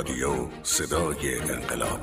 رادیو صدای انقلاب.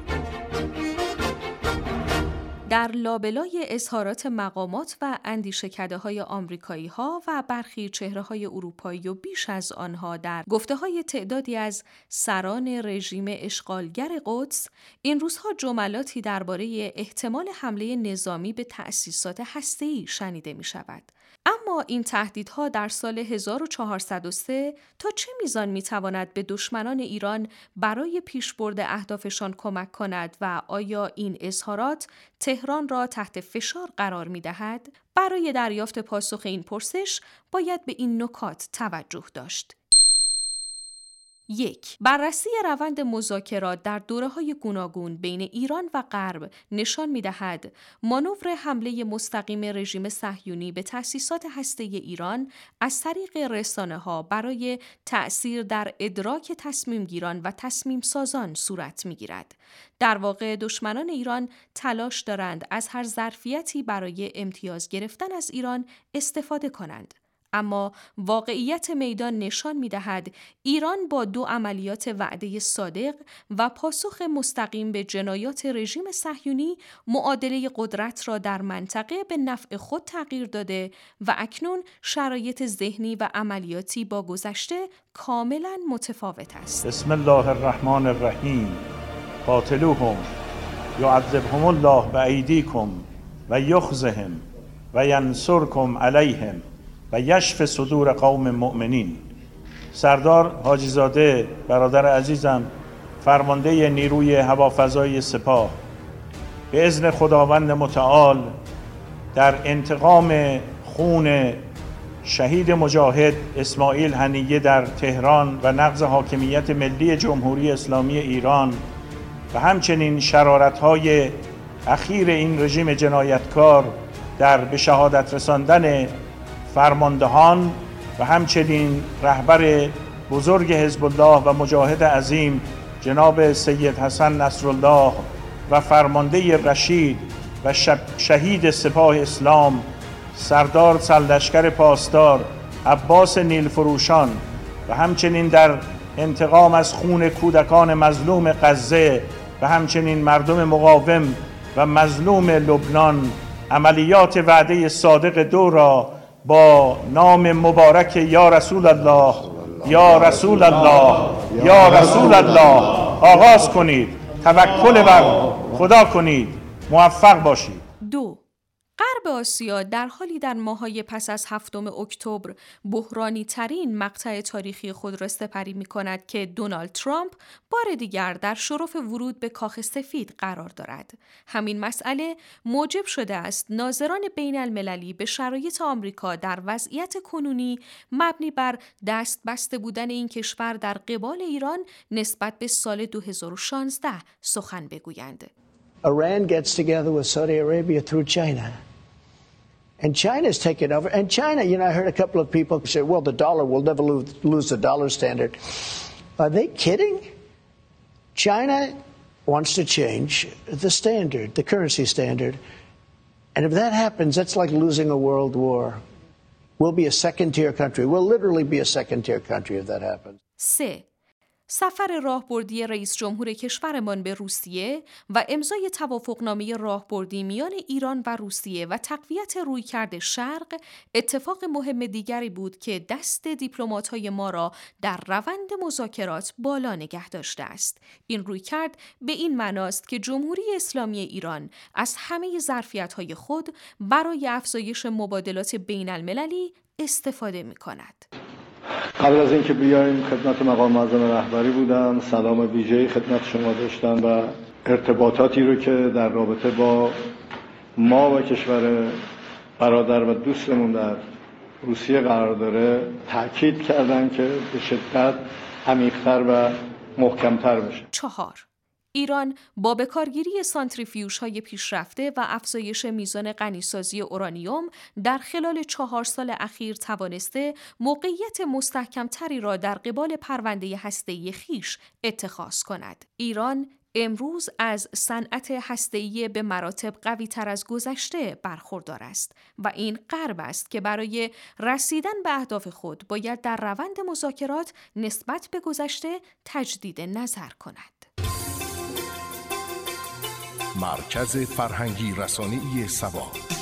در لابلای اظهارات مقامات و اندیشکده‌های آمریکایی‌ها و برخی چهره‌های اروپایی و بیش از آنها در گفته‌های تعدادی از سران رژیم اشغالگر قدس، این روزها جملاتی درباره احتمال حمله نظامی به تأسیسات هسته‌ای شنیده می‌شود. اما این تهدیدها در سال 1403 تا چه میزان میتواند به دشمنان ایران برای پیشبرد اهدافشان کمک کند و آیا این اظهارات تهران را تحت فشار قرار میدهد؟ برای دریافت پاسخ این پرسش باید به این نکات توجه داشت. 1. بررسی روند مذاکرات در دوره‌های گوناگون بین ایران و غرب نشان می‌دهد مانور حمله مستقیم رژیم صهیونی به تأسیسات هسته‌ای ایران از طریق رسانه‌ها برای تأثیر در ادراک تصمیم‌گیران و تصمیم‌سازان صورت می‌گیرد. در واقع دشمنان ایران تلاش دارند از هر ظرفیتی برای امتیاز گرفتن از ایران استفاده کنند. اما واقعیت میدان نشان می‌دهد ایران با 2 عملیات وعده صادق و پاسخ مستقیم به جنایات رژیم صهیونی معادله قدرت را در منطقه به نفع خود تغییر داده و اکنون شرایط ذهنی و عملیاتی با گذشته کاملاً متفاوت است. بسم الله الرحمن الرحیم. قاتلوهم یعذبهم الله بأیدیکم و یخزهم و ینصرکم علیهم و یشف صدور قوم مؤمنین. سردار حاجی زاده برادر عزیزم، فرمانده نیروی هوافضایی سپاه، به اذن خداوند متعال در انتقام خون شهید مجاهد اسماعیل هنیه در تهران و نقض حاکمیت ملی جمهوری اسلامی ایران و همچنین شرارت‌های اخیر این رژیم جنایتکار در به شهادت رساندن فرماندهان و همچنین رهبر بزرگ حزب الله و مجاهد عظیم جناب سید حسن نصرالله و فرمانده رشید و شهید سپاه اسلام سردار سرلشکر پاسدار عباس نیلفروشان و همچنین در انتقام از خون کودکان مظلوم غزه و همچنین مردم مقاوم و مظلوم لبنان عملیات وعده صادق 2 را با نام مبارک یا رسول الله یا رسول الله یا رسول الله آغاز کنید. توکل بر خدا کنید. موفق باشید. 2. غرب آسیا در حالی در ماه‌های پس از 7 اکتبر بحرانی ترین مقطع تاریخی خود را سپری می‌کند که دونالد ترامپ بار دیگر در شرف ورود به کاخ سفید قرار دارد. همین مسئله موجب شده است ناظران بین المللی به شرایط آمریکا در وضعیت کنونی مبنی بر دست بسته بودن این کشور در قبال ایران نسبت به سال 2016 سخن بگویند. Iran gets together with Saudi Arabia through China. And China's taken over. And China, I heard a couple of people say, well, the dollar will never lose the dollar standard. Are they kidding? China wants to change the standard, the currency standard. And if that happens, that's like losing a world war. We'll be a second-tier country. We'll literally be a second-tier country if that happens. 3. سفر راهبردی رئیس جمهور کشورمان به روسیه و امضای توافقنامه راهبردی میان ایران و روسیه و تقویت رویکرد شرق اتفاق مهم دیگری بود که دست دیپلمات‌های ما را در روند مذاکرات بالا نگه داشته است. این رویکرد به این معناست که جمهوری اسلامی ایران از همه ظرفیت‌های خود برای افزایش مبادلات بین المللی استفاده می‌کند. قبل از اینکه بیایم خدمت مقام معظم رهبری بودم، سلام ویژه‌ای خدمت شما داشتم و ارتباطاتی رو که در رابطه با ما و کشور برادر و دوستمون در روسیه قرار داره تأکید کردن که به شدت عمیق‌تر و محکم‌تر بشه. 4. ایران با بکارگیری سانتریفیوژهای پیشرفته و افزایش میزان غنیسازی اورانیوم در خلال 4 سال اخیر توانسته موقعیت مستحکمتری را در قبال پرونده هسته‌ای خویش اتخاذ کند. ایران امروز از صنعت هسته‌ای به مراتب قوی‌تر از گذشته برخوردار است و این غرب است که برای رسیدن به اهداف خود باید در روند مذاکرات نسبت به گذشته تجدید نظر کند. مرکز فرهنگی رسانه‌ای سبا.